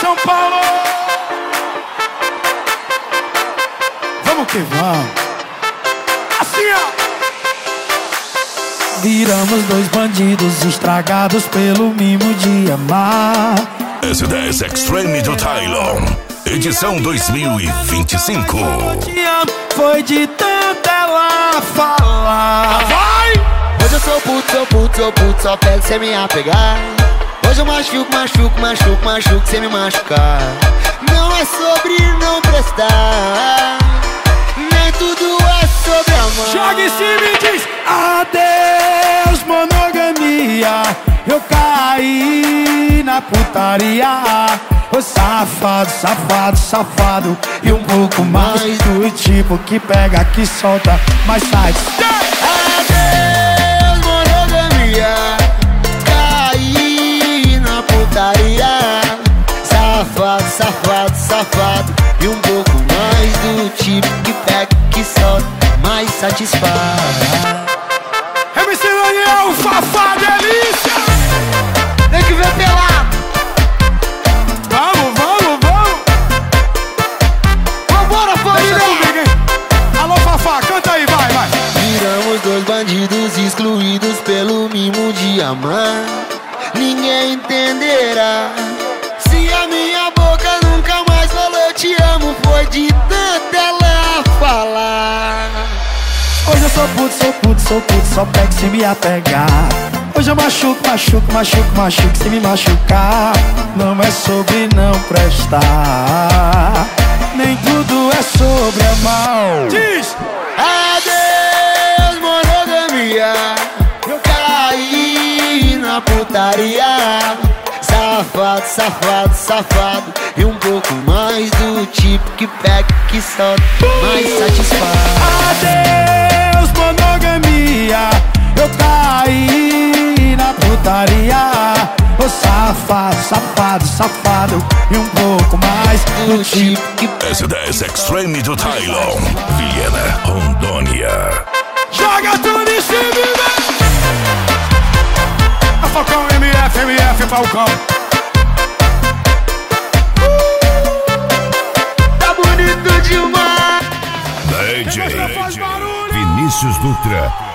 São Paulo! Vamos que vamos! Assim, ó! Viramos dois bandidos estragados pelo mimo de amar. S10 Extreme do Tylon, edição 2025. Foi de tanto ela falar. Vai! Hoje eu sou puto, só pego cê me apegar. Hoje eu machuco, cê me machucar. Não é sobre não prestar, nem tudo é sobre amar. Joga em cima e diz adeus monogamia. Eu caí na putaria. Ô safado e um pouco mais do tipo que pega, que solta, mas sai. Adeus monogamia. Caí na putaria. Safado e um pouco mais do tipo que pega, que solta, mais satisfaz. MC Daniel, Fafá, delícia! Tem que ver pelado. Vambora, família! Alô, Fafá, canta aí, vai! Viramos dois bandidos excluídos pelo mimo de amar. Ninguém entenderá se a minha boca nunca mais falou eu te amo. Foi de tanto ela falar. Hoje eu sou puto, só pego se me apegar. Hoje eu machuco, se me machucar. Não é sobre não prestar, nem tudo é sobre amar. Diz! Adeus monogamia. Eu caí na putaria. Safado e um pouco mais do tipo que pega, que solta, mais satisfaz. Adeus monogamia. Eu caí na putaria. Ô safado e um pouco mais do tipo que S10 Extreme do Tylon, Viena, Rondônia. joga tudo em cima. A Falcão, MF, Falcão. Tá bonito demais. DJ Vinícius Dutra.